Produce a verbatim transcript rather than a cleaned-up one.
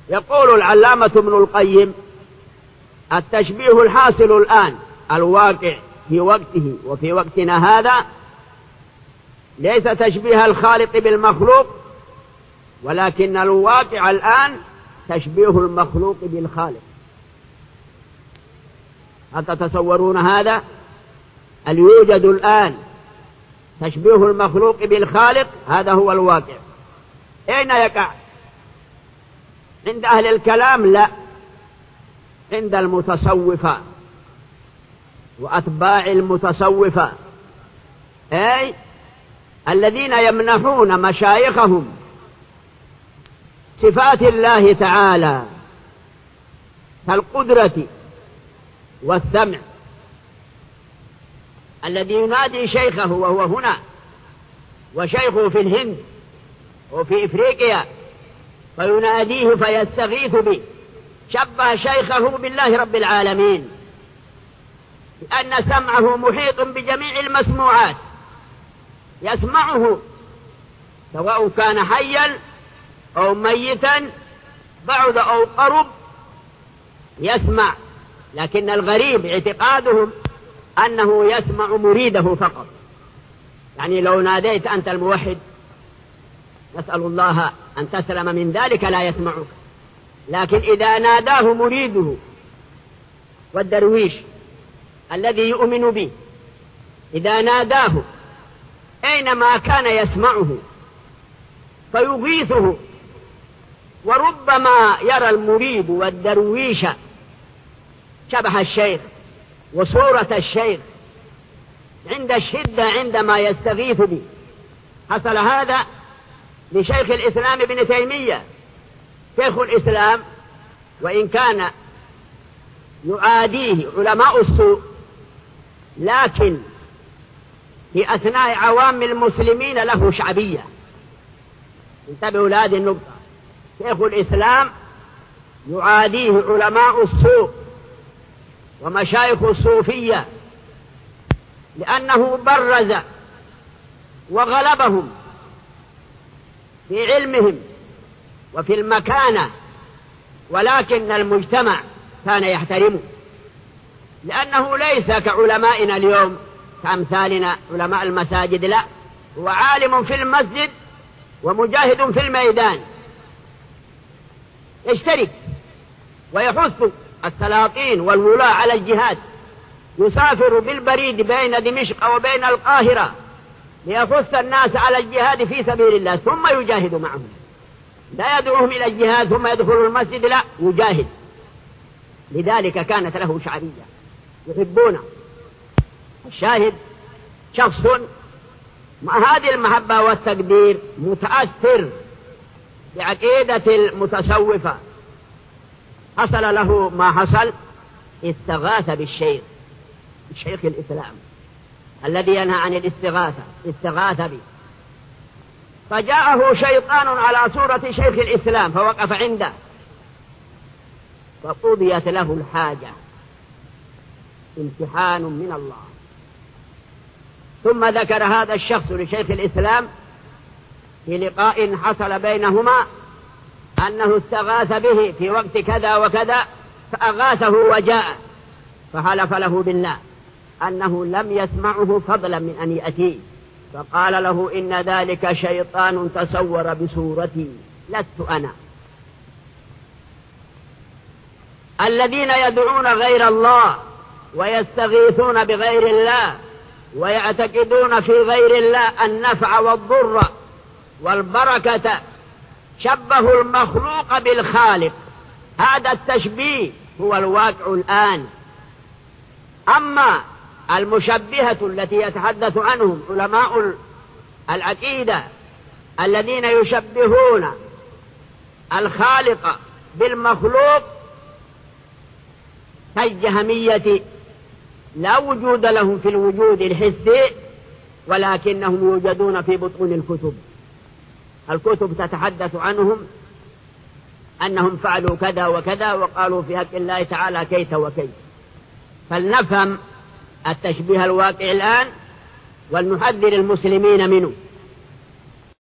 يقول العلامة ابن القيم: التشبيه الحاصل الآن الواقع في وقته وفي وقتنا هذا ليس تشبيه الخالق بالمخلوق، ولكن الواقع الآن تشبيه المخلوق بالخالق. هل تتصورون هذا؟ هل يوجد الآن تشبيه المخلوق بالخالق؟ هذا هو الواقع. أين يقع؟ عند أهل الكلام؟ لا، عند المتصوفة وأتباع المتصوفة، أي الذين يمنحون مشايخهم صفات الله تعالى كالقدرة والسمع. الذي ينادي شيخه وهو هنا وشيخه في الهند وفي إفريقيا فيناديه فيستغيث به، شبه شيخه بالله رب العالمين، لأن سمعه محيط بجميع المسموعات، يسمعه سواء كان حيا أو ميتا، بعد أو قرب يسمع. لكن الغريب اعتقادهم أنه يسمع مريده فقط. يعني لو ناديت أنت الموحد، نسأل الله أن تسلم من ذلك، لا يسمعك. لكن إذا ناداه مريده والدرويش الذي يؤمن به، إذا ناداه أينما كان يسمعه فيغيثه. وربما يرى المريد والدرويش شبه الشيخ وصورة الشيخ عند الشدة عندما يستغيث به. حصل هذا لشيخ الإسلام ابن تيمية. شيخ الإسلام وإن كان يعاديه علماء السوء، لكن في أثناء عوام المسلمين له شعبية. انتبهوا لهذه النقطة. شيخ الإسلام يعاديه علماء السوء ومشايخ الصوفية، لأنه برز وغلبهم في علمهم وفي المكانة، ولكن المجتمع كان يحترمه، لأنه ليس كعلمائنا اليوم كأمثالنا علماء المساجد. لا، هو عالم في المسجد ومجاهد في الميدان، يشترك ويحث السلاطين والولاة على الجهاد، يسافر بالبريد بين دمشق وبين القاهرة ليحث الناس على الجهاد في سبيل الله، ثم يجاهد معهم. لا يدعوهم إلى الجهاد ثم يدخلوا المسجد، لا، يجاهد. لذلك كانت له شعبية، يحبونه. الشاهد شخص مع هذه المحبة والتقدير متأثر بعقيدة المتصوفة، حصل له ما حصل، استغاث بالشيخ، الشيخ الإسلام الذي ينهى عن الاستغاثة، استغاث به. فجاءه شيطان على صورة شيخ الإسلام فوقف عنده فقضيت له الحاجة، امتحان من الله. ثم ذكر هذا الشخص لشيخ الإسلام في لقاء حصل بينهما أنه استغاث به في وقت كذا وكذا، فأغاثه وجاء، فحلف له بالله أنه لم يسمعه فضلا من أن يأتيه، فقال له: إن ذلك شيطان تصور بصورتي لست أنا. الذين يدعون غير الله ويستغيثون بغير الله ويعتقدون في غير الله النفع والضر والبركة شبهوا المخلوق بالخالق. هذا التشبيه هو الواقع الآن. أما المشبهة التي يتحدث عنهم علماء العقيدة الذين يشبهون الخالق بالمخلوق كالجهمية، لا وجود لهم في الوجود الحسي، ولكنهم يوجدون في بطون الكتب. الكتب تتحدث عنهم أنهم فعلوا كذا وكذا وقالوا في حق الله تعالى كيت وكيت. فلنفهم التشبيه الواقع الآن ولنحذر المسلمين منه.